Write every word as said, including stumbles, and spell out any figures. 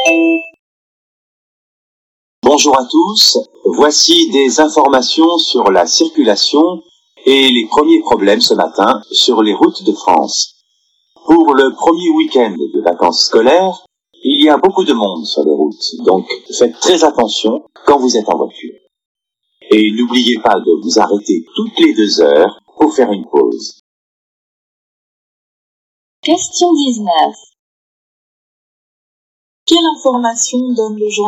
Bonjour à tous, voici des informations sur la circulation et les premiers problèmes ce matin sur les routes de France. Pour le premier week-end de vacances scolaires, il y a beaucoup de monde sur les routes, donc faites très attention quand vous êtes en voiture. Et n'oubliez pas de vous arrêter toutes les deux heures pour faire une pause. Question dix-neuf. Quelle information donne le journaliste ?